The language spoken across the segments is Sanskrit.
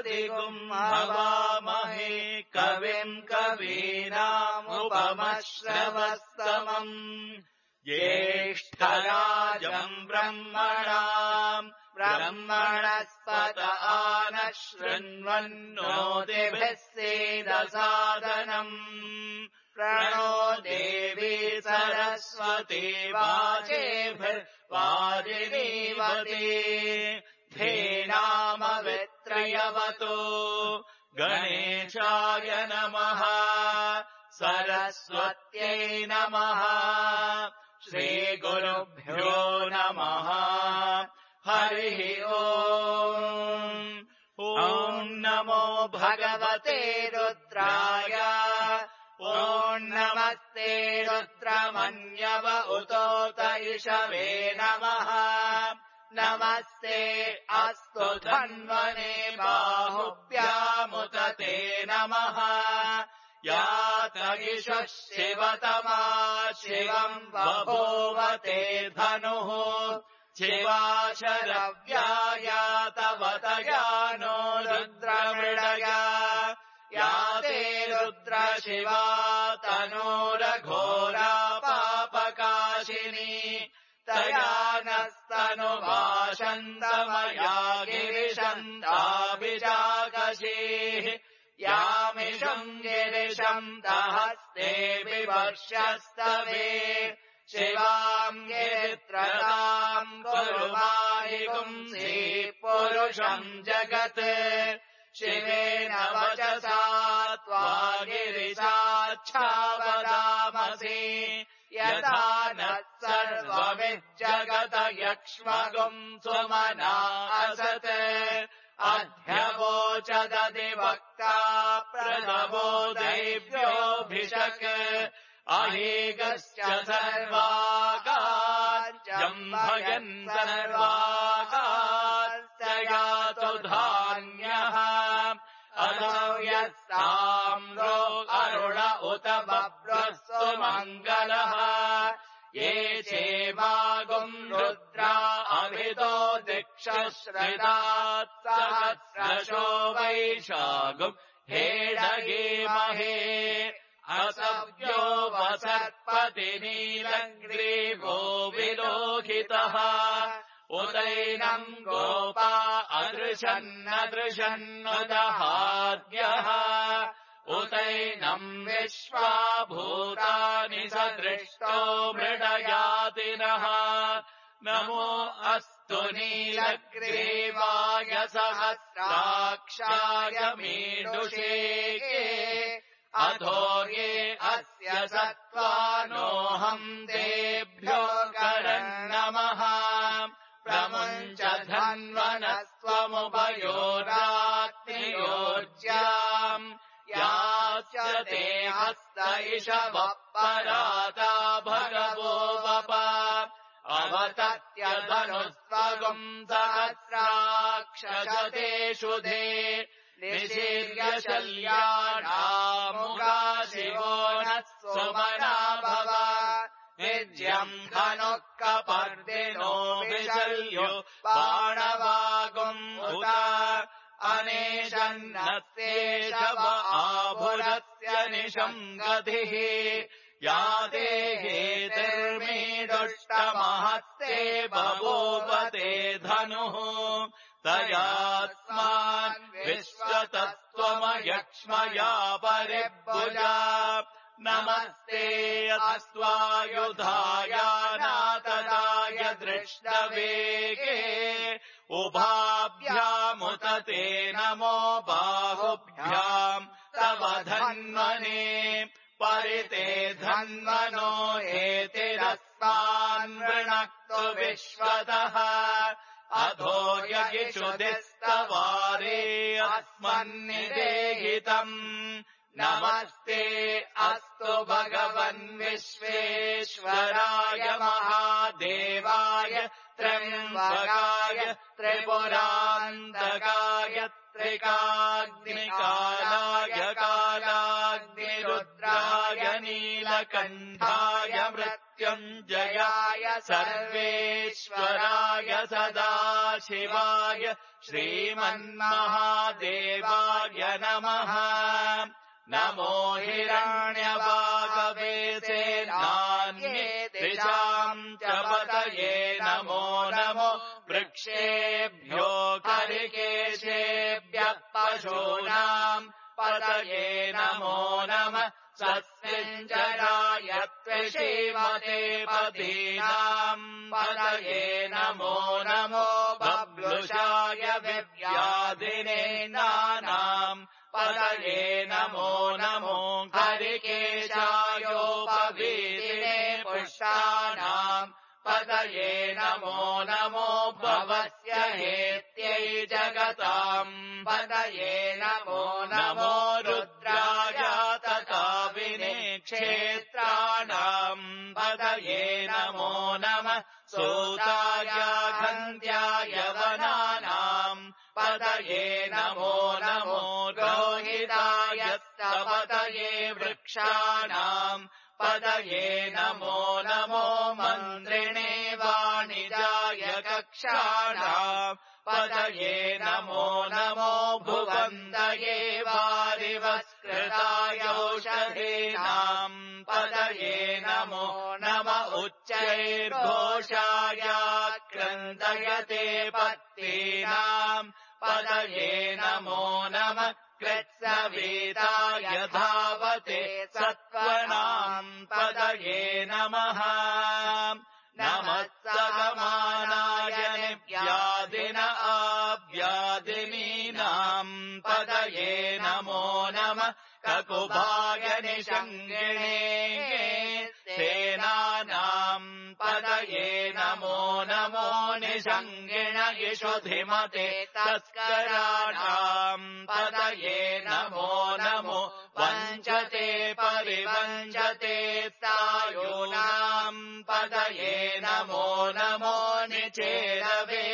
दिगुम् हवामहे कविम् कवीनामुपमश्रवस्तमम् ज्येष्ठराजम् ब्रह्मणस्पत नः शृण्वन्नोतिभिः सीदसादनम् प्रणो देवी सरस्वती वाजेभिर्वाजिनीवती धेनामवित्रयवतो गणेशाय नमः सरस्वत्यै नमः श्रीगुरुभ्यो नमः हरिः ॐ नमो भगवते रुद्राय ॐ नमस्ते रुद्रमन्यव उतोत इषवे नमः नमस्ते अस्तु धन्वने बाहुभ्यामुत ते नमः यात इषः शिवतमा शिवम् बभूव ते धनुः शिवाशरव्यायातवतया नो रुद्रमृडया या ते रुद्रशिवा तनोरघोरा पापकाशिनी तया नस्तनुभाषन्तमया गिरिशन्ताभिजागशीः यामिषम् गिरिशम् दहस्ते विवर्षस्तवे शिवाम् गिरित्रताम् कुरुमाहिपुंसी पुरुषम् जगत् शिवेन वचसा त्वा गिरिशाच्छावदामसि यथा नः सर्वमिज्जगत यक्ष्मगुम् सुमना असत् अध्यवोचदधिवक्ता प्रथमो दैव्योऽभिषक् अहीगश्च सर्वागाजम्भयन् सर्वागाश्च यातु धान्यः अदौ यस्ताम्रो अरुण उत बभ्रस्तु मङ्गलः ये चेमागुम् रुद्रा अभितो दिक्षश्रितात् सहस्रशो वैशागुम् हेडगीमहे असव्यो वसत्पति नीलग्रीवो विलोहितः उदैनम् गोपा अदृशन्नदृशन्नुदहाद्यः उदैनम् विश्वा भूतानि सदृष्टो मृडयातिनः नमो अस्तु नीलग्रीवाय सहस्राक्षाय मीडुषे अधोर्ये अस्य सत्त्वानोऽहम् तेभ्यो करन्नमः प्रमुञ्च धन्वनस्त्वमुभयोरात्रियोज्याम् याश्च ते हस्त इषवः पराता भगवो वप अवतत्यधनुस्त्वगुम् सहस्राक्षतेषु धे निशीर्यशल्याणामुगा शिवो नः सुमना भव निज्यम् धनुः कपर्दिनो विशल्यो बाणवागुम् उत अनेशन्नस्तेषव आभुरस्य निशङ्गतिः या देहेतिर्मीदुष्टमहस्ते बभूवते धनुः तयास्मान् विश्वतत्त्वमयक्ष्मया परिभुजा नमस्ते अस्त्वायुधाय नातदाय दृष्टवेगे उभाभ्यामुत ते नमो बाहुभ्याम् तव धन्वने परिते धन्वनो एतिरस्मान् वृणक्तु विश्वतः अधो यगिषुधिस्तवारे अस्मन्निदेहितम् नमस्ते अस्तु भगवन् विश्वेश्वराय महादेवाय त्र्यम्बकाय त्रिपुरान्तकाय त्रिकाग्निकालाय कालाग्निरुद्राय नीलकण्ठाय मृत्युञ्जयाय सर्वेश्वराय सदाशिवाय श्रीमन्महादेवाय नमः। नमो हिरण्यवागवे सेनान्ये दिशाम् च पतये नमो नमो वृक्षेभ्यो हरिकेशेभ्यः पशूनाम् पतये नमो नमः। सस्मिञ्जराय त्वशीमते पदीनाम् पतये नमो नमो बभ्रुषाय विव्याधिने नानाम् पतये नमो नमो हरिकेशायोपवीतिने पुष्टानाम् पतये नमो नमो भवस्य हेत्यै जगताम् पतये नमो नमो रुद्राय तकाविने क्षेत्राणाम् पतये नमो नमः। सूताय खन्द्याय वनानाम् पतये नमो नमो रोहिताय पतये वृक्षाणाम् पतये नमो नमो मन्त्रिणे वाणिजाय कक्षाणाम् पतये नमो नमो भुवन्दये वारिवस्कृताय औषधीनाम् पतये नमो नम उच्चैर्घोषाय क्रन्दयते पत्नीनाम् पतये नमो नमः। कृत्सवीताय धावते सत्त्वनाम् पतये नमः। नमः सगमानाय निव्याधिन आव्याधिनीनाम् पतये नमो नमः। ककुभाय निषङ्गिणे सेनानाम् पतये नमो नमो निषङ्गिण इषुधिमते तस्कराणाम् पतये नमो नमो वञ्चते परिवञ्चते सायूनाम् पतये नमो नमो निचेरवे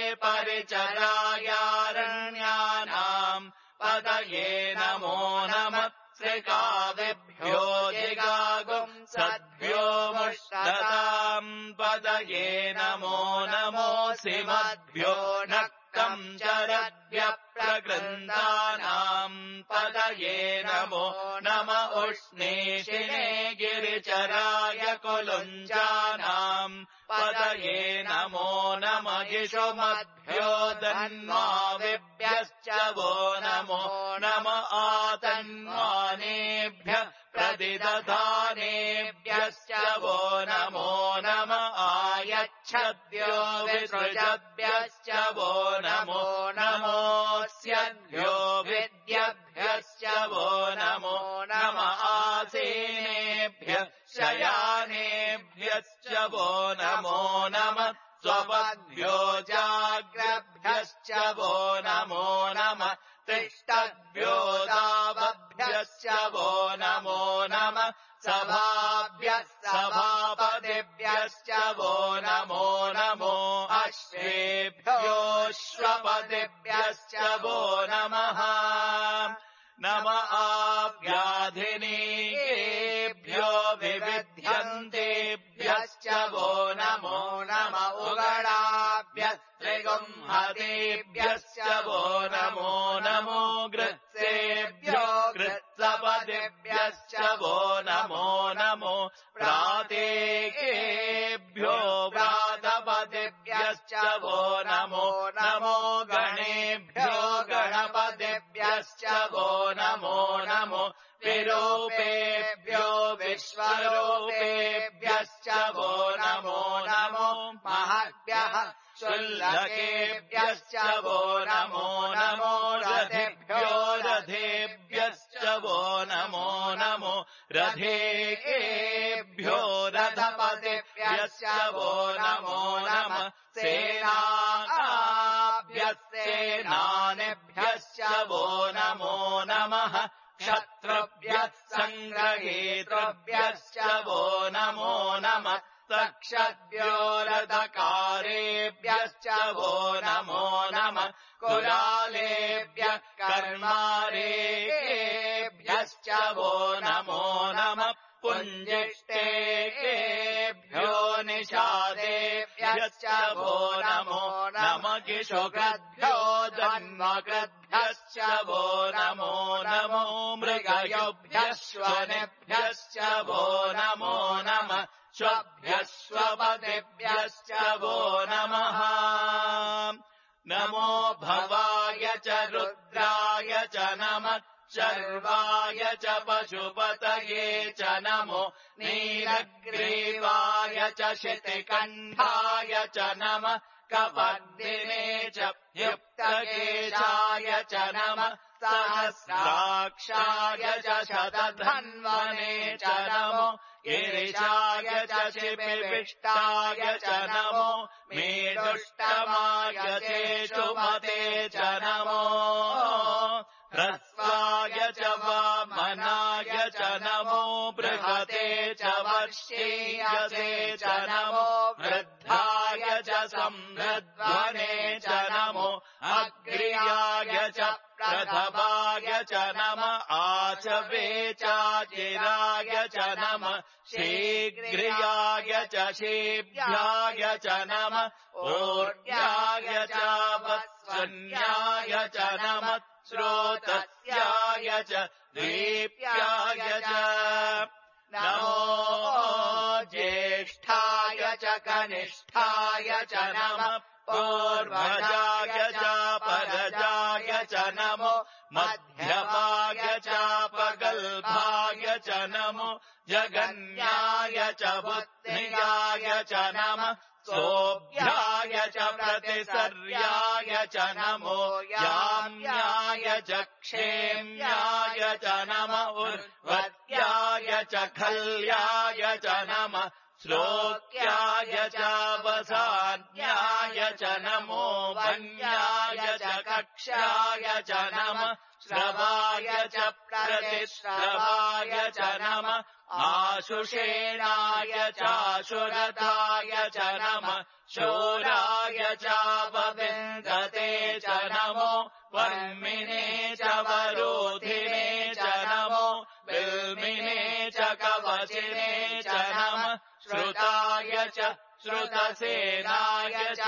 परिचरायारण्यानाम् पतये नमो नमः। श्रिकाविभ्यो जिगागुम् सद्भ्यो मुष्टताम् पतये नमो नमो सिमद्भ्यो नक्तम् चरद्भ्यः प्रगृन्दानाम् पतये नमो नम उष्णीषिणे गिरिचराय कुलुञ्जानाम् पतये नमो नम इषुमद्भ्यो दन्वाविभ्यश्च वो नमो नम आतन्वानेभ्यः प्रतिदधानेभ्यश्च वो नमो नम आयच्छद्भ्यो विसृजद्भ्यश्च वो नमो नमोऽस्यद्भ्यो विद्यभ्यश्च वो नमो नम आसीनेभ्यः शयानेभ्यश्च वो नमो नमः। स्वपद्भ्यो जाग्रभ्यश्च वो नमो नमः। तिष्ठद्भ्यो दावभ्यश्च वो नमो नमः। सभाभ्यः सभापतिभ्यश्च वो नमो नमो अश्वेभ्योऽश्वपतिभ्यश्च वो नमः। नम आव्याधिनीकेभ्यो विविध्यन्तेभ्यश्च वो नमो नम उगणाभ्यः त्रिगुंहतेभ्यश्च वो नमो नमो गृत्सेभ्यो गृत्सपतिभ्यश्च वो नमो नमो प्रातेकेभ्यो व्रातपतिभ्यश्च वो नमो नमो गणेभ्यो गणपतिभ्यश्च वो नमो नमो विरूपेभ्यो विश्वरूपेभ्यश्च वो नमो नमो महद्भ्यः शुल्लकेभ्यश्च वो नमो नमो रथेभ्यो रथेभ्यश्च वो नमो नमो रथेकेभ्यो रथपतिभ्यश्च वो नमो नमः। सेनाभ्यः सेनानिभ्यश्च वो नमो नमः। क्षत्रुभ्यः सङ्ग्रहेतृभ्यश्च वो नमो नमः। तक्षद्भ्यो रथकारेभ्यश्च वो नमो नमः। कुलालेभ्यः कर्मारेभ्यश्च वो नमो नमः। पुञ्जिष्टेभ्यो निशा देव्यश्च वो नमो नमगिषुकृद्भ्यो जन्मकृद्भ्यश्च वो नमो नमो मृगयोभ्यश्वनेभ्यश्च वो नमो नमः श्वभ्यश्वपतिभ्यश्च वो नमः नमो भवाय च रुद्राय च नमः शर्वाय च पशुपतये च नमो नीलग्रीवाय च शितिकण्ठाय च नमः कपर्दिने च युक्तकेशाय च नमः सहस्राक्षाय च शतधन्वने च नमो गिरिशाय च शिबिविष्टाय च नमो मेढुष्टमाय चेषुमते च नमो ह्रस्वाय च वामनाय च नमो बृहते च वर्षीयसे च नमो वृद्धाय च संवृध्वने च नमो अग्र्याय च प्रथमाय च नमः आचवे चाचिराय च नमः शीघ्रियाय च शीभ्याय च नमः ऊर्ध्याय च वत्सन्याय च नमः श्रोतस्याय च दीप्याय च नमो ज्येष्ठाय च कनिष्ठाय च नमः पूर्वजाय च परजाय च नमो मध्यमाय च पगल्भाय च नमो जगन्याय च बुद्धियाय च नमः सोऽभ्याय च प्रतिसर्याय च नमो याम्याय च क्षेम्याय च नमः उर्वत्याय च खल्याय च नमः श्लोक्याय च वसान्याय च नमो वन्याय च कक्ष्याय च नमः श्रवाय च प्रतिश्रवाय च नमः आशुषेणाय चाशुरताय च नमः शूराय च वविन्दते च नमो वर्मिणे च वरोधिने च नमो बिल्मिने च कवचिने च नमः श्रुताय च श्रुतसेनाय च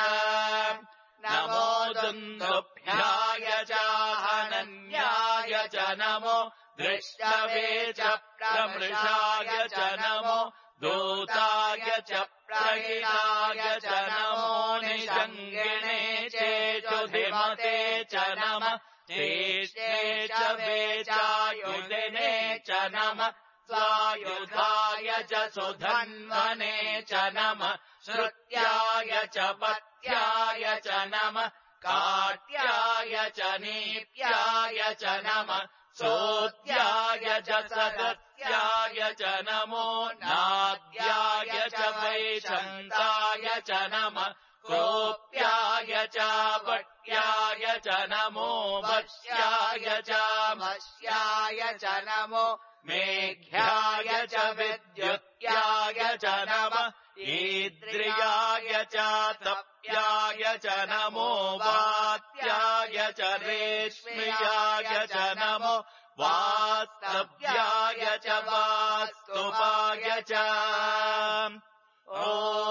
नमो दुन्दुभ्याय च हनन्याय च नमो दृष्टवे च प्रमृषाय च नमो दूताय च प्रहिताय च नमो निषङ्गिणे चेषुधिमते च नमः चेष्टे च वेचायुधिने च नमः स्वायुधाय च सुधन्वने च नमः श्रुत्याय च पत्याय च नमः काट्याय च नीप्याय च नमः सोत्याय च सदस्याय च नमो नाद्याय च वैशन्ताय च नमः कोप्याय च वट्याय च नमो वश्याय च मश्याय च नमो मेघ्याय च विद्युत्याय च नमः ईद्रियाय च तप्याय च नमो वात्याय च रेश्म्याय च नमो वास्तव्याय च वास्तुपाय च ॐ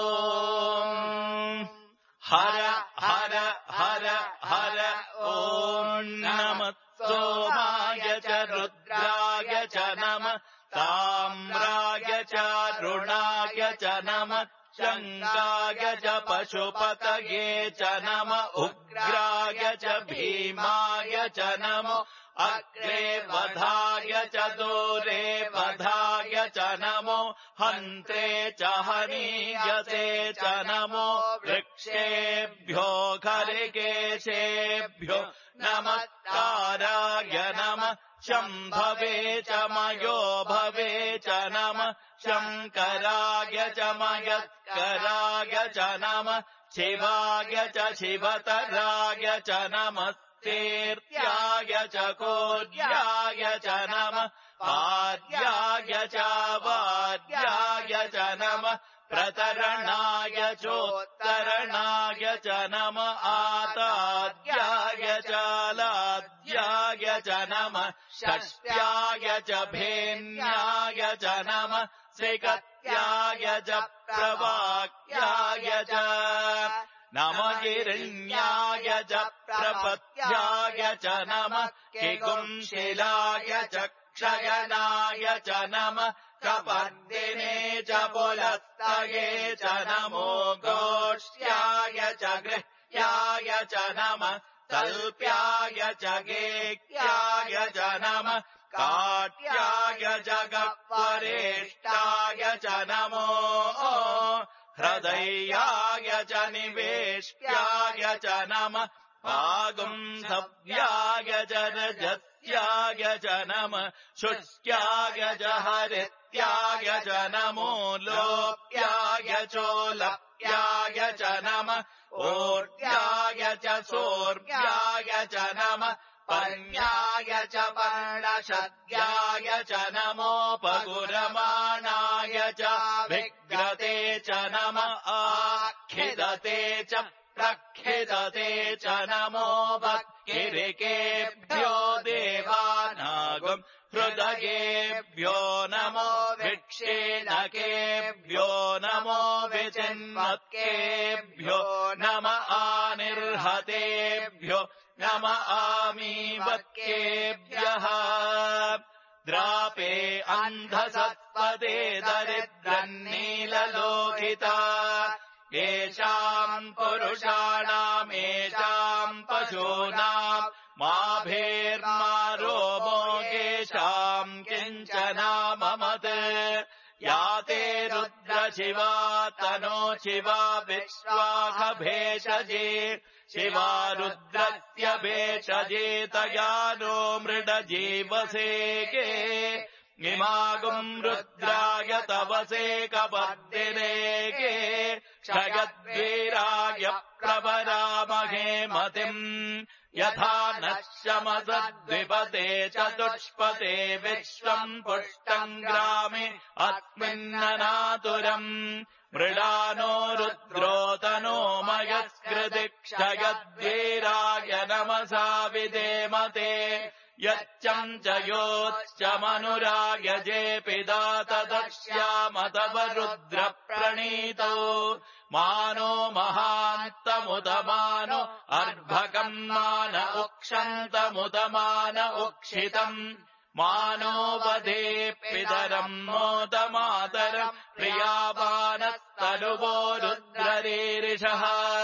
हर हर हर हर ॐ नमः सोमाय च रुद्राय च नमः ताम्राय च रुणाय च नमः शङ्गाय च पशुपतये च नमः उग्राय च भीमाय च नमो अग्रे वधाय च दूरे वधाय च नमो हन्त्रे च हनीयसे च नमो वृक्षेभ्यो खरिकेशेभ्यो नमस्काराय नमः शम्भवे च मयो भवे च नमः शङ्कराय च मयस्कराय च नमः शिवाय च शिवतराय च नमः तीर्थ्याय च कोड्याय च नमः पाद्याय च वाद्याय च नमः प्रतरणाय चोत्तरणाय च नमः आताद्याय च लाद्याय च नमः षष्ट्याय च भेन्याय च नमः श्रीकत्याय च प्रवाक्याय च नमः गिरिण्याय च प्रपत्याय च नमः किगुंशिलाय च क्षयनाय च नमः कपर्दिने च पुलस्तये च नमो गोष्ठ्याय च गृह्याय च नमः तल्प्याय च गेक्याय च नमः काट्याय च गह्वरेष्टाय च नमो हृदयाय च निवेष्ट्याय च नमः पागुंसव्याय च रजत्याय च नमः शुष्क्याय च हरित्याय च नमो लोप्याय चोलप्याय च नमः ऊर्ध्याय च सोर्व्याय च नमः पर्ण्याय च पर्णशद्याय च नमोपगुरमाणाय च विग्रते च नमः आखिदते च प्रखिदते च नमो भक्तिरिकेभ्यो देवानागम् हृदयेभ्यो नमो विक्षेणकेभ्यो नमो विचिन्मत्केभ्यो नम आनिर्हतेभ्यो नम आमीवत्केभ्यः द्रापे अन्धसत्पदे दरिद्रन्नीललोकिता येषाम् पुरुषाणाम् येषाम् पशूनाम् माभेर्मा रोमोगेषाम् किञ्चनाममत् या ते रुद्रशिवा तनो शिवा विश्वासभेषजे शिवा रुद्रस्य भेषजे तया नो मृडजीवसेके इमागुम् रुद्राय तवसे कपर्दिनेके क्षयद्वीराय प्रवरामहे मतिम् यथा नश्यमसद्विपते चतुष्पते विश्वम् पुष्टम् ग्रामे अस्मिन्ननातुरम् मृडानो रुद्रोतनो मयस्कृति क्षयद्वीराय नमसा विधेमते यच्चम् च योच्च मनुरायजेऽपिदा तदक्ष्यामतव रुद्रप्रणीतौ मानो महान्तमुदमानो अर्भकम् मान उक्षन्तमुदमान उक्षितम् मानो वधे पितरम् मोदमातरम् प्रियावानस्तनुवो रुद्ररीरिषः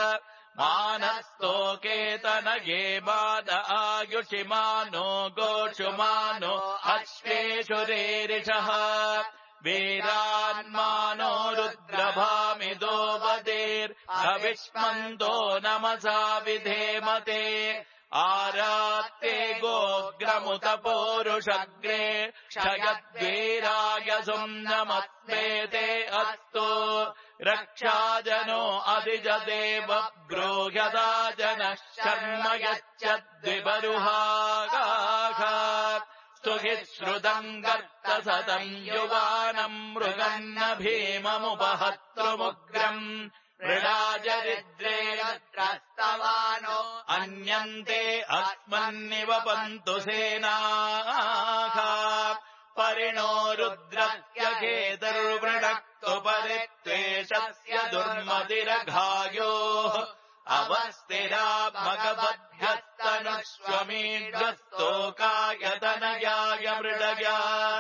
मानस्तोकेतनये मान आयुषिमानो गोषुमानो अश्वेषु रेरिषः वीरान्मानो रुद्रभामिदो वदेर्भविष्मन्तो नमसा विधेमते आरात्ते गोग्रमुत पौरुषग्रे क्षयद्वीराय सुम्नमत्वेते अस्तु रक्षाजनो अधिजदेव ब्रूह्यदा जनः शर्म यच्चद्विबरुहागाः स्तुहि श्रुतम् गर्तसतम् युवानम् मृगन्न भीममुपहतृमुग्रम् मृडाजरिद्रेण त्रस्तवानो अन्यन्ते अस्मन्निवपन्तु सेनाः परिणो रुद्रस्य केतुर्वृणक्तु परित्वेषस्य दुर्मतिरघायोः अवस्थिरा भगवद्भ्यस्तनुष्वमीढ्यस्तोकायतनयाय मृडया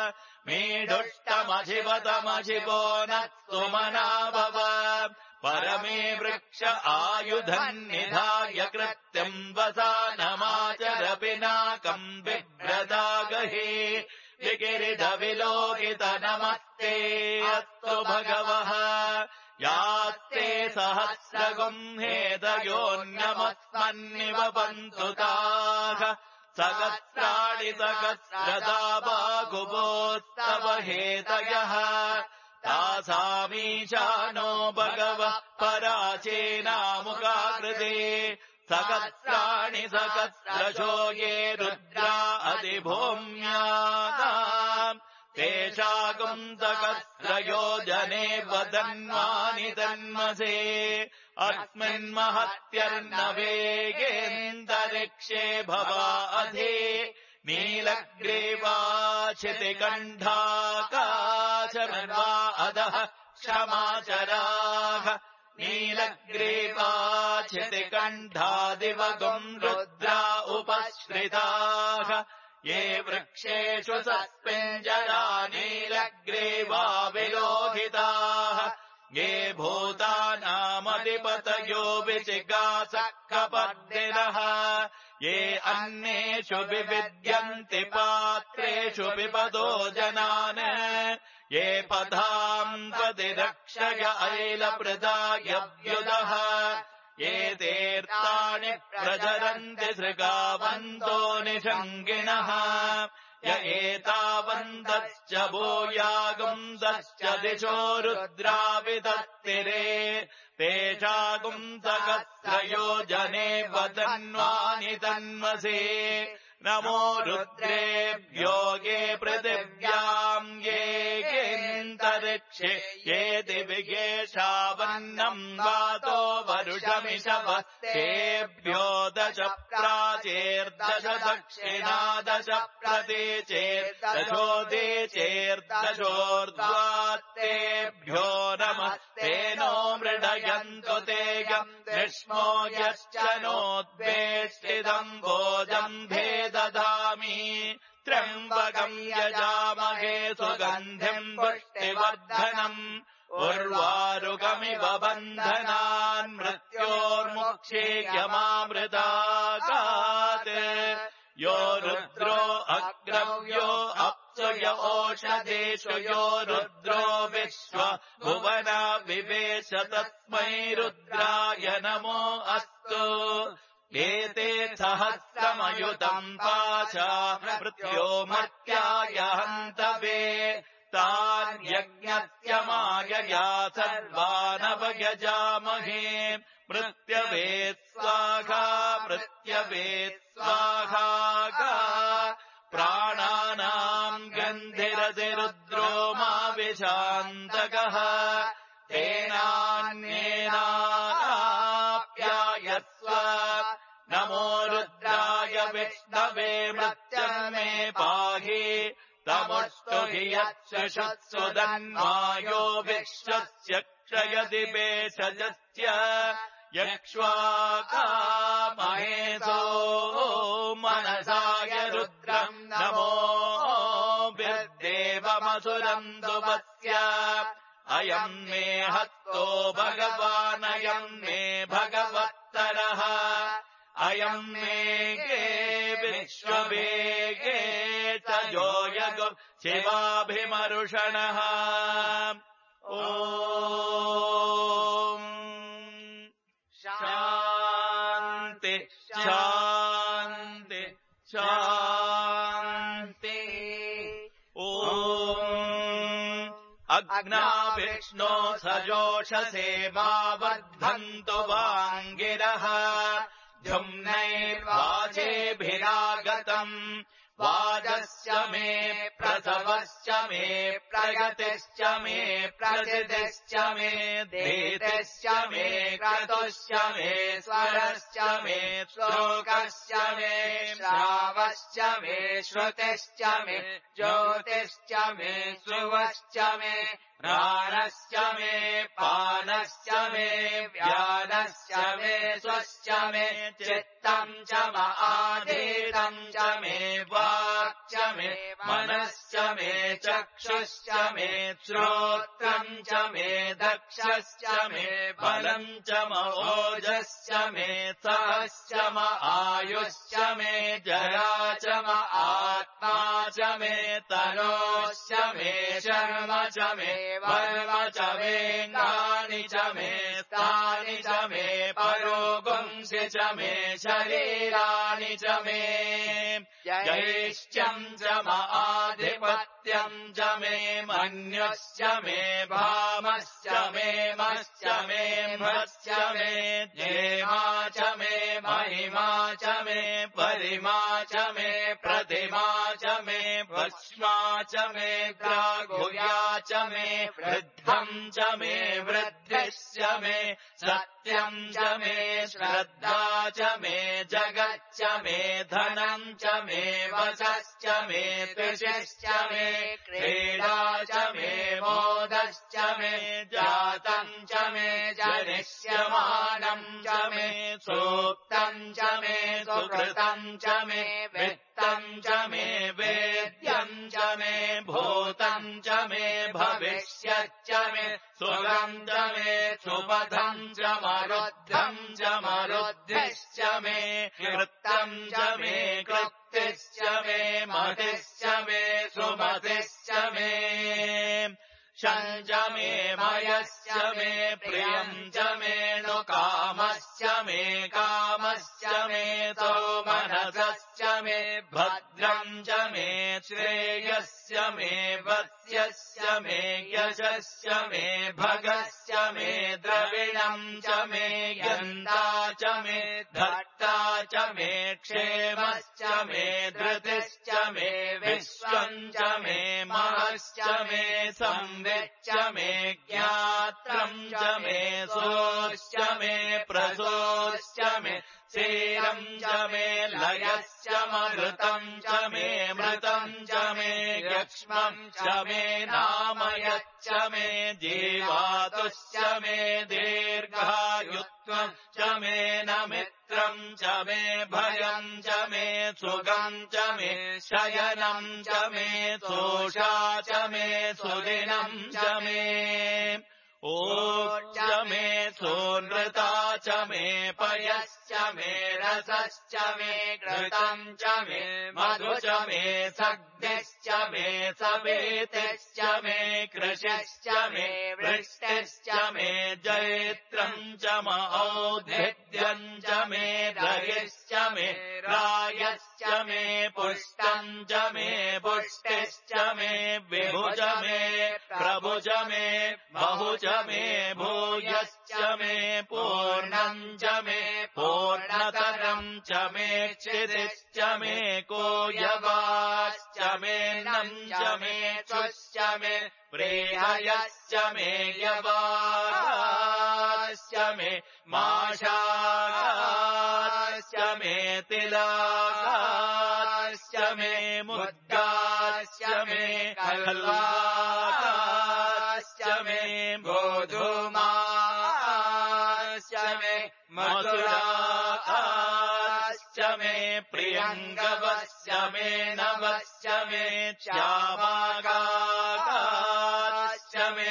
मीढुष्टमशिवतमशिवो नस्तु मना भव परमे वृक्ष आयुधन्निधाय कृत्यम् वसानमाचर पिनाकम् बिभ्रदागहे विकिरिधविलोकित नमस्ते अस्तु भगवः यास्ते सहस्रगुंहेतयोन्यमस्मन्निवपन्तु ताः सहस्राणि सहस्रदा बाहुवोस्तव हेतयः तासामीशानो भगवः पराचेनामुखाकृते सहस्राणि सहस्रशो ये रुद्रा अधिभूम्यानाम् तेषागुम् सहस्रयोजने वदन्वानि तन्मसे अस्मिन्महत्यर्नवेगेऽन्तरिक्षे भवा अधि नीलग्रीवा क्षितिकण्ठाकाशर्वा अधः क्षमाचराः नीलग्रीवाचितिकण्ठादिवगुम् रुद्रा उपश्रिताः ये वृक्षेषु सस्पिञ्जरा नीलग्रीवा विलोहिताः ये भूतानामधिपतयो विचिगासक्कपर्दिनः ये अन्येषु विविद्यन्ति पात्रेषु विपदो जनान् ये पदाम् पदिरक्षय ऐलप्रदायव्युदः ये तीर्थानि प्रचरन्ति सृगावन्तो निषङ्गिणः य एतावन्तश्च भूयागुंसश्च दिशो रुद्राविदत्तिरे तेषागुंसकत्रयो जने वदन्वानि तन्मसे नमो रुद्रेभ्यो ये पृथिव्याम् ये गेऽन्तरिक्षे ये दिविगेशावन्नम् वातो वरुषमिषवस्तेभ्यो दश प्राचेर्दश दक्षिणा दश प्रतीचेर्दशोदीचेर्दशोर्ध्वात्तेभ्यो नमस्ते नो मृडयन्तु ते यम् दृष्मो यश्च नोद्वेष्टिदम् भोजम् ददामि त्र्यम्बकम् यजामहे सुगन्धिम् पुष्टिवर्धनम् उर्वारुकमिव बन्धनान् मृत्योर्मुक्षीयमामृतागात् यो रुद्रो अग्रव्यो अप्सु य ओषधेषु यो रुद्रो विश्व भुवना विवेश तस्मै रुद्राय नमो अस्तु एते सहस्रमयुतम् पाशा मृत्यो मर्त्याय हन्तवे तान्यज्ञस्य मायया सर्वानवयजामहे मृत्यवे स्वाहा मृत्यवे स्वाहा प्राणानाम् गन्धिरतिरुद्रो मा विशान्तकः तेनान्येनाप्यायस्व नमो रुद्राय विष्णवे मृत्यन्मे पाहि तमुष्टु हि यच्छुषत्सु दन्वायो विश्वस्य क्षयति भेषजस्य यक्ष्वाकामहेसो मनसाय रुद्रम् नमो विर्देवमसुरम् दुवस्य अयम् मे हस्तो भगवानयम् मे भगवत्तरः अयम् मे गे विश्ववेगे तजो यगो शिवाभिमरुषणः ॐ शान्ति शान्ति शान्ति ॐ अग्ना विष्णो सजोषसे मा वर्धन्तु वाङ्गिरः जुम्नैर्वाचेभिरागतम् वाजस्य मे प्रसवश्च मे प्रगतिश्च मे प्रसिद्धिश्च मे धीतिश्च मे क्रतुश्च मे स्वरश्च मे श्लोकश्च मे श्रावश्च मे श्रुतिश्च मे ज्योतिश्च मे श्रुवश्च मे प्राणश्च मे पानश्च मे व्यानश्च मे स्वश्च मे चित्तम् च आधीतम् च मे वाक् च मे मनश्च मे चक्षुश्च मे श्रोत्रम् च मे दक्षश्च मे बलम् च ओजश्च मे सहश्च आयुश्च मे जरा च आत्मा च मे तनोश्च मे शर्म च मे वर्म च वेङ्गानि च मे स्थानि च मे परोगुंसि च मे शरीराणि च मे जैश्च्यम् च आधिपत्यम् च मे मन्युश्च मे भामश्च मे मश्च मे भश्च मे जेमा च मे महिमा च मे परिमा च मे प्रतिमा च मे भस्मा च मे ग्रागुया च मे वृद्धम् च मे वृद्धि बुद्धिश्च मे सत्यम् च मे श्रद्धा च मे जगच्च मे धनम् च मे वचश्च मे त्रिशिश्च मे क्रीडा च मे मोदश्च मे जातम् च मे जनिष्यमानम् च मे सूक्तम् च मे सुकृतम् च मे वित्तम् च मे वेद्यम् च मे भूतम् च मे भविष्यच्च मे सुगम् च मे सुपथम् च मरुद्धम् च मरुद्धिश्च मे कृत्तम् च मे कृत्तिश्च मे मतिश्च मे सुमतिश्च मे शञ्च मे मयश्च मे प्रियम् च मे नु कामश्च मे कामश्च मे तो मनसश्च मे भद्रम् च मे श्रेयश्च मे वत्स्यश्च मे यशश्च मे भगश्च मे द्रविणम् च मे यन्ता च मे धर्ता च मे क्षेमश्च मे धृतिश्च मे विश्वम् च मे महश्च मे संविच्च मे ज्ञात्रम् च मे सोश्च मे प्रसोश्च मे क्षीरम् च मे लयश्च मृतम् च मे मृतम् च मे यक्ष्मम् च मे नामयच्च मे जीवातुश्च मे दीर्घायुत्वम् च मे नमित्रम् च मे भयम् च मे सुगम् च मे शयनम् च मे सोषा च मे सुदिनम् च मे ऊर्च मे सोनृता च मे पयश्च मे रसश्च मे घृतम् च मे मधु च मे सग्निश्च मे सवेतिश्च मे कृशिश्च मे वृष्टिश्च मे जैत्रम् च औद्भिद्यम् च मे रयिश्च मे रायश्च मे पुष्टम् च मे पुष्टिश्च मे विभुज मे प्रभुज मे बहुज मे भूयश्च मे पूर्णम् च मे पूर्णतरम् च मे क्षितिश्च मे कोयवाश्च मे नम् च मे चुश्च मे प्रेहयश्च मे यवाश्च मे माशाश्च मे तिलाश्च मे मुद्गाश्च मे कल्वाश्च मे गोधूमाश्च मे मधुराश्च मे प्रियङ्गवश्च मे नवश्च मे श्यामागाश्च मे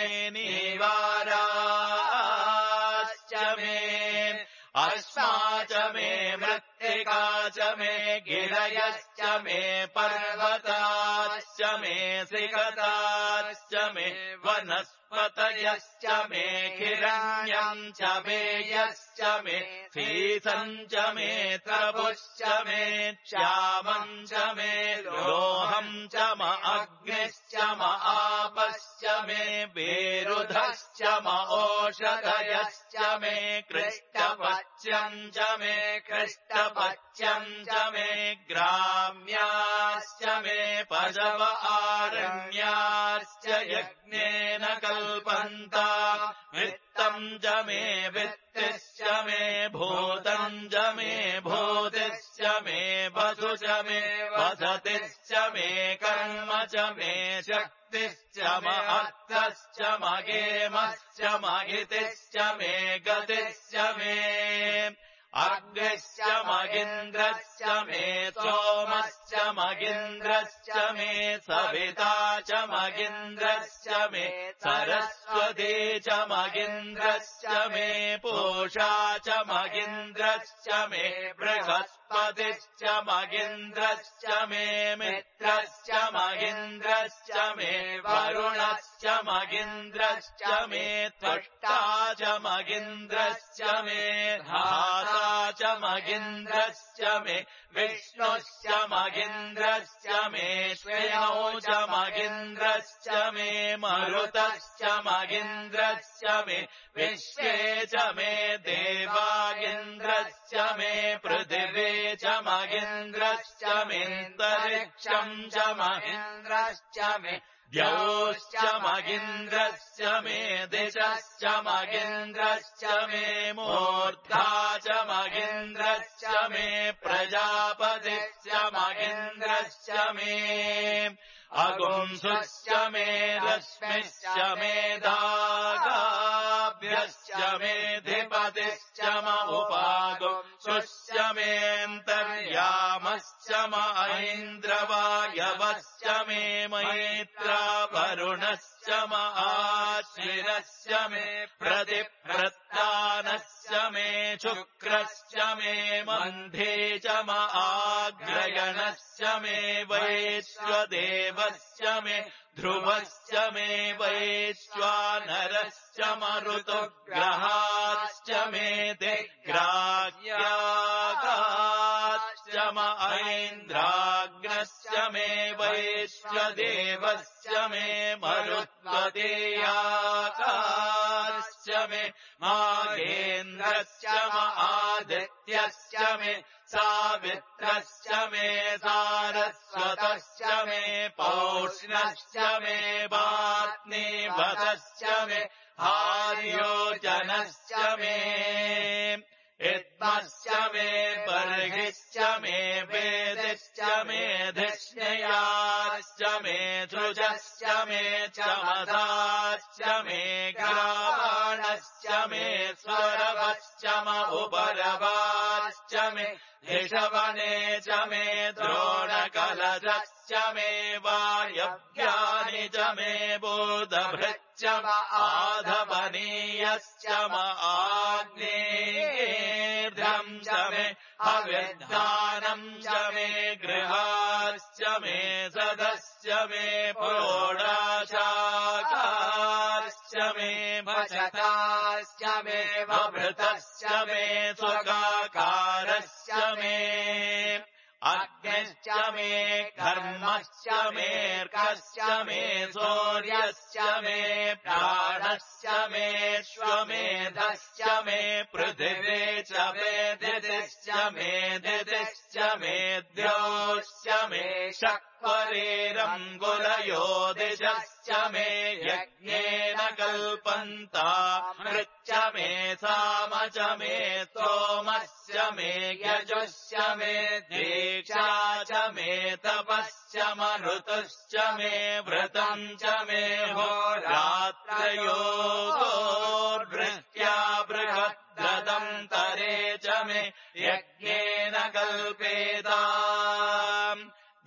नीवाराश्च मे अश्मा च मे मृत्तिका च मे गिरयश्च मे पर्वताश्च मे सिकताश्च मे वनस्पतयश्च मे हिरण्यम् च मे यश्च मे सीसम् च मे तपुश्च मे श्यामम् च मे लोहम् च म अग्निश्च म आपश्च मे विरुधश्च म ओषधयश्च मे कृष्टपच्यम् च मे कृष्टपच्यम् च मे ग्राम्याश्च मे पशव आरण्याश्च यज्ञेन कल्पन्ता वित्तम् च मे वित्तिश्च मे भूतम् च मे भूतिश्च मे वसु च मे वसतिश्च मे कर्म च मे शक्तिश्च म अर्थश्च मगेमश्च महितिश्च मे गतिश्च मे अग्निश्च मगिन्द्रश्च मे सोमश्च मगिन्द्रश्च मे सविता च मगिन्द्रश्च मे सरस्वती च मगिन्द्रश्च मे पूषा च मगिन्द्रश्च मे बृहस्पतिश्च मगिन्द्रश्च मे मित्रश्च मगिन्द्रश्च मे वरुणश्च मगिन्द्रश्च मे त्वष्टा च मगिन्द्रश्च मे धाता च मगिन्द्रश्च मे विष्णुश्च मगिन्द्रश्च मे श्वेनौ च मगिन्द्रश्च मे मरुतश्च मगिन्द्रश्च मे विश्वे च मे देवागिन्द्रश्च मे पृथिवे च मगिन्द्रश्च मेऽन्तरिक्षम् च मगिन्द्रश्च मे द्यौश्च मगिन्द्रश्च मे दिशश्च मगेन्द्रश्च मे मूर्धा च मगेन्द्रश्च मे प्रजापतिश्च मगेन्द्रश्च मे अगुंसुश्च मे रश्मिश्च मे दागाभ्यश्च मे धिपतिश्च म उपागुंसुश्च मेऽन्तर्यामश्च म ऐन्द्रवायवश्च मे मैत्रा वरुणश्च म आश्विरश्च मे प्रतिप्रत्तानश्च मे शुक्रश्च मे मन्धे च म आग्रयणश्च मे वैश्वदेवश्च मे ध्रुवश्च मे वैश्वानरश्च मरुतुग्रहाश्च मे दिग्राह्यागाश्च म ऐन्द्राग्नश्च मे वैश्वदेवश्च मे मरुत्वदेयागाश्च मे मागेन्द्रश्च म आदित्यश्च मे सावित्रश्च मे सारस्वतश्च मे पौष्णश्च मे वात्नीवतश्च मे हार्योजनश्च मे इद्मश्च मे बर्हिश्च मे वेदिश्च मे धिष्ण्याश्च मे धृजश्च मे चमसाश्च मे ग्रावाणश्च मे स्वरवश्च म उपरवाश्च मे धिषवने च मे द्रोणकलशश्च मे वायव्यानि च मे बोधभृच्च म आधवनीयश्च म आग्नेर्ध्रम् च मे अविद्धानम् च मे गृहाश्च मे सदश्च मे प्रोढाशाखाश्च मे भजताश्च मे वभृतश्च मे स्वगाकारश्च मे अग्निश्च मे घर्मश्च मेऽर्कश्च मे सूर्यश्च मे प्राणश्च मेऽश्वमेधश्च मे पृथिवी च मे दितिश्च मे दितिश्च मे द्योश्च मे शक्वरेरङ्गुलयो दिशश्च मे यज्ञेन कल्पन्ता मृच्च मे साम च मे सोमश्च मे यजुश्च मे दीक्षा च मे तपश्च मरुतुश्च मे व्रतम् च मे होरात्रयोर्वृष्ट्या बृहद्रदन्तरे च मे यज्ञेन कल्पेताम्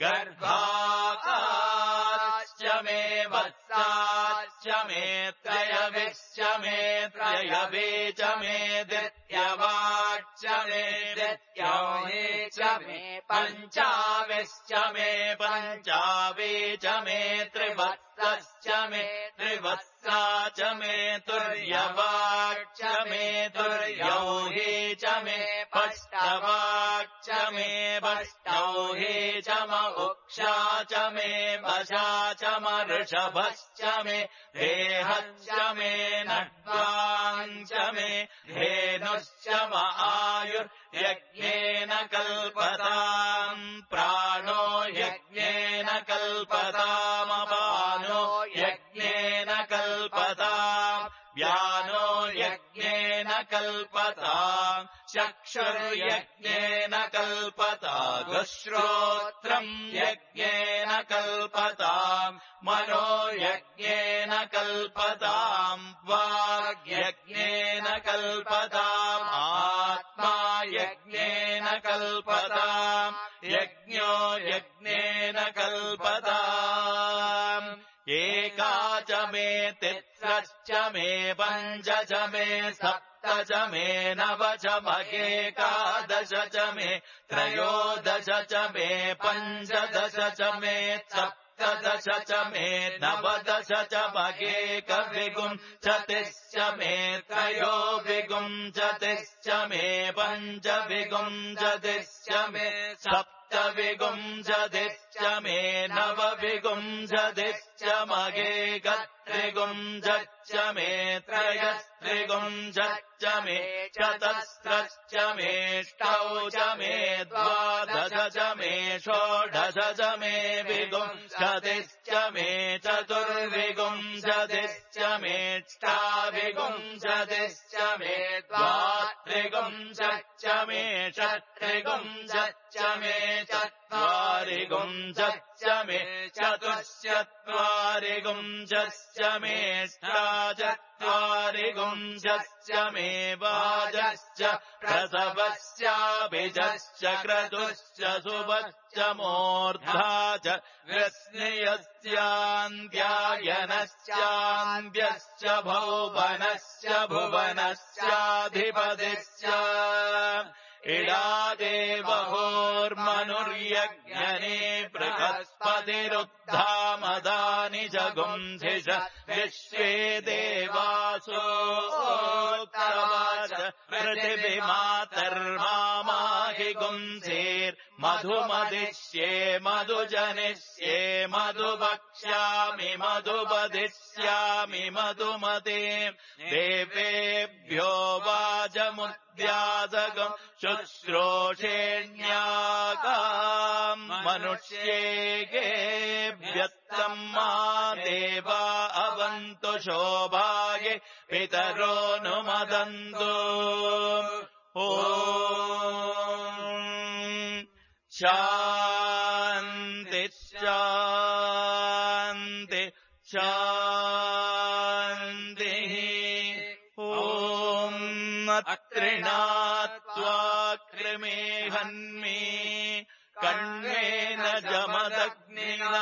गर्भाश्च मे वत्साश्च मे त्रयविश्च मे त्रयवे च मे दित्यवाच्च मे दित्यौहे च मे पञ्चाविश्च मे पञ्चावे च मे त्रिवत्सश्च मे त्रिवत्सा च मे तुर्यवाच्च मे तुर्यौहे च मे पष्टवाच्च मे पष्टौहे च म उक्षा च मे वशा च म ऋषभश्च मे देहश्च मे नड्वाञ्च मे धेनुश्च म आयुर्यज्ञेन कल्पताम् प्राणो यज्ञेन कल्पतामपानो यज्ञेन कल्पताम् व्यानो यज्ञेन कल्पताम् चक्षुर्यज्ञेन कल्पताम् श्रोत्रम् यज्ञेन कल्पताम् मनो यज्ञेन कल्पताम् वाग्यज्ञेन कल्पताम् आत्मा यज्ञेन कल्पताम् यज्ञो यज्ञेन कल्पताम् एका च मे तिस्रश्च मे पञ्च च मे सप्त च मे नव च मगेकादश च मे त्रयोदश च मे पञ्चदश च मे सप्तदश च मे नवदश च मगेकविगुंसतिश्च मे त्रयोविगुंसतिश्च मे पञ्चविगुंसतिश्च मे सप्तविगुंसतिश्च मे नवविगुंसतिश्च मगेकत्रिगुंसश्च मे त्रयस्त्रिगुंसतिश्च चत्रिगुंशच्च मे चतस्रश्च मेष्टौ च मे द्वादश च मे षोडश च मे विगुंशतिश्च मे चतुर्विगुंशतिश्च मेष्टाविगुंशतिश्च मे द्वात्रिगुंशच्च मे षट्त्रिगुंशच्च मे चत्वारिगुंशच्च मे चतुश्चत्वारिगुंशच्च मेष्टाचत्वारिगुंशच्च मे वाजश्च प्रसवश्चाभिजश्च क्रतुश्च सुभश्च मूर्धा च व्यस्नियस्यान्द्यायनश्चान्द्यश्च भौवनश्च भुवनश्चाधिपतिश्च इडादेवहोर्मनुर्यज्ञने बृहस्पतिरुद्धामदानि जगुंसिष विश्वे देवासोक्तवाच पृथिवीमातर्मामाहि गुंसेर्मधुमदिष्ये मधुजनिष्ये मधुवक्ष्यामि मधुवदिष्यामि मधुमते देवेभ्यो वाजमुद्यादगम् शुश्रूषेण्यागाम् मनुष्येभ्यत्तम् मा देवा अवन्तु शोभाये पितरो नुमदन्तु ॐ शान्ति शान्ति शान्तिः ॐ अत्रिणात्वा कृमे हन्मे कण्वेन जमदग्निना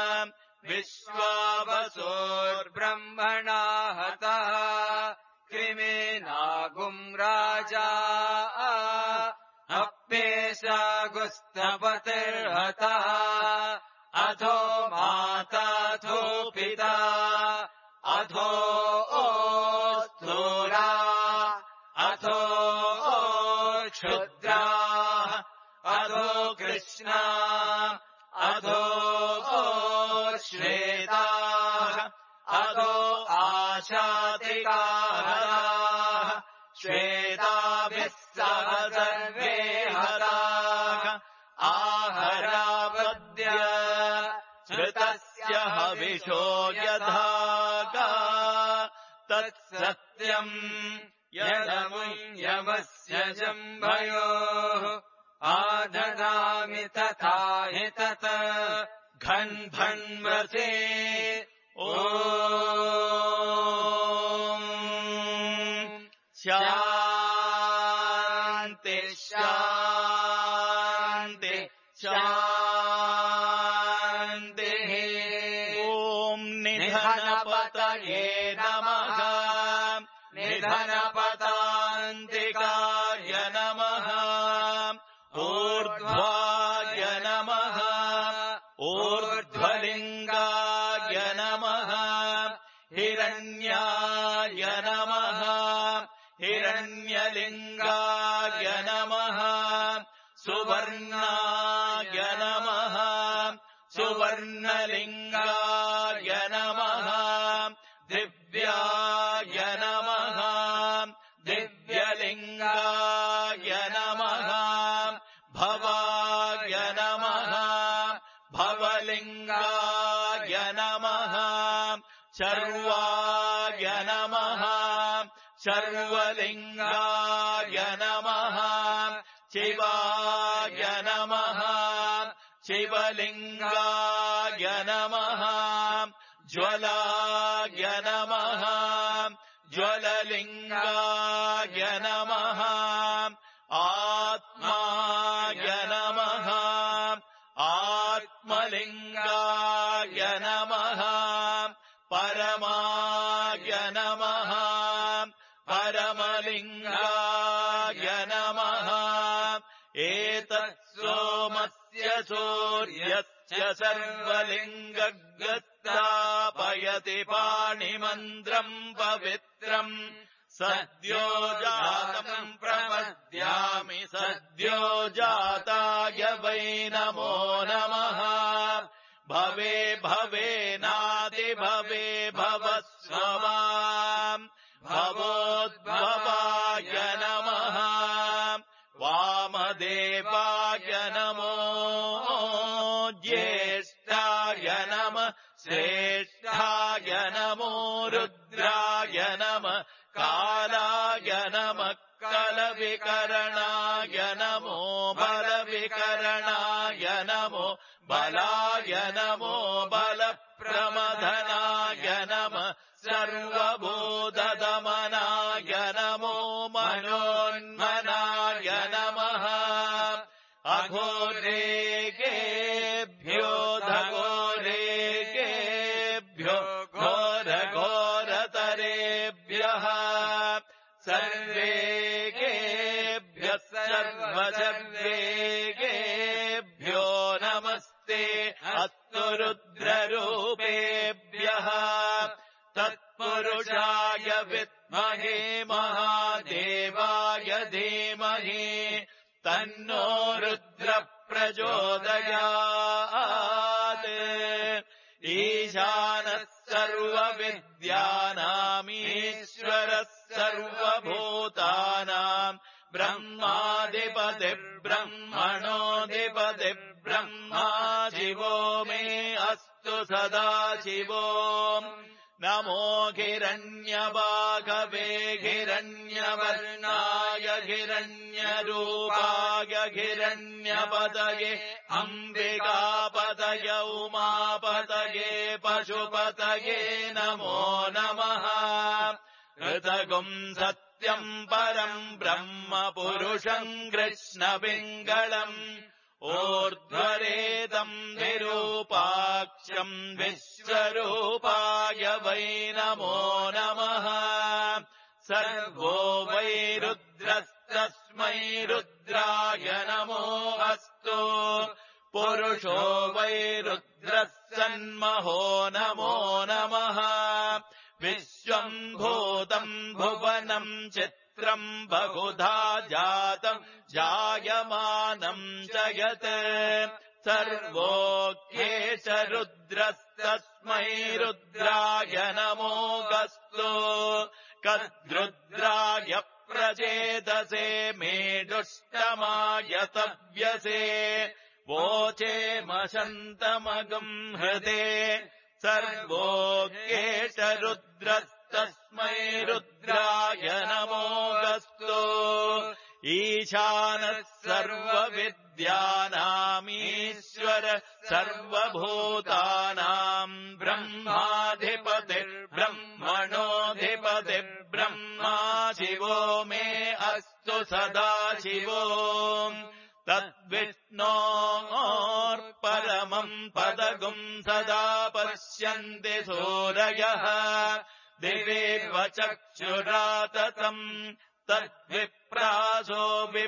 विश्वावसोर्ब्रह्मणा हतः कृमेनागुम् राजा अप्येषागुस्तपतिर्हतः अधो माताथो पिता अधो स्थूला अधो क्षुद्रा अधो कृष्णा अधो श्वेता अधो आशातिकाः श्वेताभिः सह सर्वे हताः आहरावद्य श्रुतस्य हविषो यथागा तत्सत्यम् यदमुम् यमस्य जम्भयोः आददामि तथा हि तत् घन्भन्वसे ॐ शान्ति शान्ति शान्तिः ॐ निधनपतये नमः निधनपतान्तिकाय नमः ऊर्ध्वाय नमः ऊर्ध्वलिङ्गाय नमः हिरण्याय नमः हिरण्यलिङ्गाय नमः सुवर्णाय नमः सुवर्णलिङ्गाय नमः दिव्याय नमः दिव्यलिङ्गाय नमः भवाय नमः भवलिङ्गाय नमः शर्वाय नमः शर्वलिङ्गाय नमः शिवाय नमः शिवलिङ्गाय नमः ज्वलाय नमः ज्वललिङ्गाय नमः आत्माय नमः आत्मलिङ्गाय नमः परमाय नमः परमलिङ्गाय नमः एतत् सोमस्य सूर्यस्य सर्वलिङ्गगत्तापयति पाणिमन्त्रम् पवित्रम् सद्यो जातम् प्रपद्यामि सद्यो जाताय वै नमो नमः भवे भवे नाति भवे भवस्व माम् भवो श्रेष्ठाय नमो रुद्राय नमः कालाय नमः कलविकरणाय नमो बलविकरणाय नमो बलाय नमो बलप्रमदनाय नमः सर्वभूतदमनाय नमो मनोन्मनाय नमः अघोरेकेभ्यो धघोरेकेभ्यो घोरघोरतरेभ्यः सर्वेकेभ्यः सर्वसर्वेकेभ्यो नमस्ते अस्तु रुद्ररूपेभ्यः तत्पुरुषाय विद्महे महादेवाय धीमहि तन्नो रुद्र प्रचोदयात् ईशानः सर्वविद्यानामीश्वरः सर्वभूतानाम् ब्रह्माधिपतिर्ब्रह्मणोऽधिपतिर्ब्रह्मा शिवो मे अस्तु सदा शिवो नमो हिरण्यवाघवे हिरण्यवर्णाय हिरण्यरूपाय हिरण्यपतये अम्बिकापतय उमापतये पशुपतये नमो नमः ऋतगुम् सत्यम् परम् ब्रह्म पुरुषम् कृष्णपिङ्गलम् ऊर्ध्वरेदम् विरूपाक्षम् विश्वरूपाय वै नमो नमः सर्वो वै रुद्रस्तस्मै रुद्राय नमो अस्तु पुरुषो वै रुद्रः सन्महो नमो नमः विश्वम् भूतम् भुवनम् चित्रम् बहुधा जातम् जायमानम् च यत् सर्वोऽख्येष रुद्रस्तस्मै रुद्राय नमोऽस्तु कद्रुद्राय प्रचेदसे मेढुष्टमाय तव्यसे वोचेमशन्तमगम् हृदे सर्वोऽख्येष रुद्रस्तस्मै रुद्राय नमोऽस्तु ईशानः सर्वविद्यानामीश्वर सर्वभूतानाम् ब्रह्माधिपतिर्ब्रह्मणोऽधिपतिर्ब्रह्मा शिवो मे अस्तु सदा शिवो तद्विष्णोर्परमम् पदगुम् सदा पश्यन्ति सूरयः दिवेव चक्षुराततम् तद्विप्रासो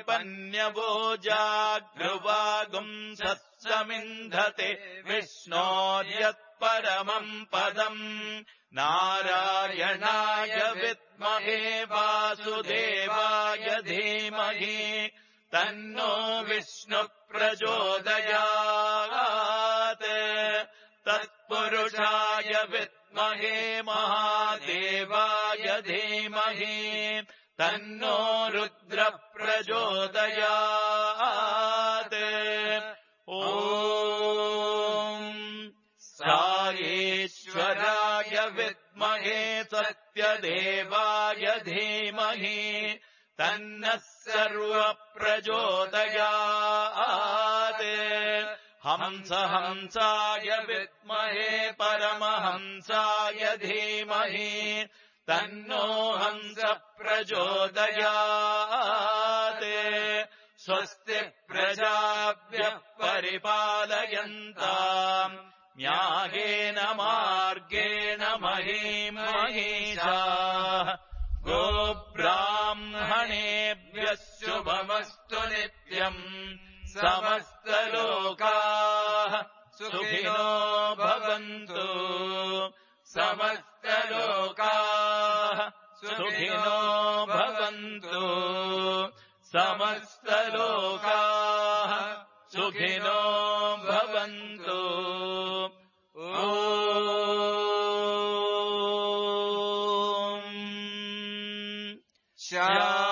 विपन्यवोजाग्रुवागुम् सत्समिन्धते विष्णोर्यत्परमम् पदम् नारायणाय विद्महे वासुदेवाय धीमहि तन्नो विष्णु प्रचोदयात् तत्पुरुषाय विद्महे महादेवाय धीमहि तन्नो रुद्र प्रचोदयात् ॐ साईश्वराय विद्महे सत्यदेवाय धीमहि तन्नः सर्वप्रचोदयात् हंसाय विद्महे परमहंसाय धीमहि तन्नो हंस प्रचोदयात् स्वस्ति प्रजाभ्यः परिपालयन्ताम् न्यायेन मार्गेण महीम् महिषाः गोब्राह्मणेभ्यः शुभमस्तु नित्यम् समस्तलोकाः सुखिनो भवन्तु समस्तलोकाः सुखिनो भवन्तु समस्तलोकाः सुखिनो भवन्तु ॐ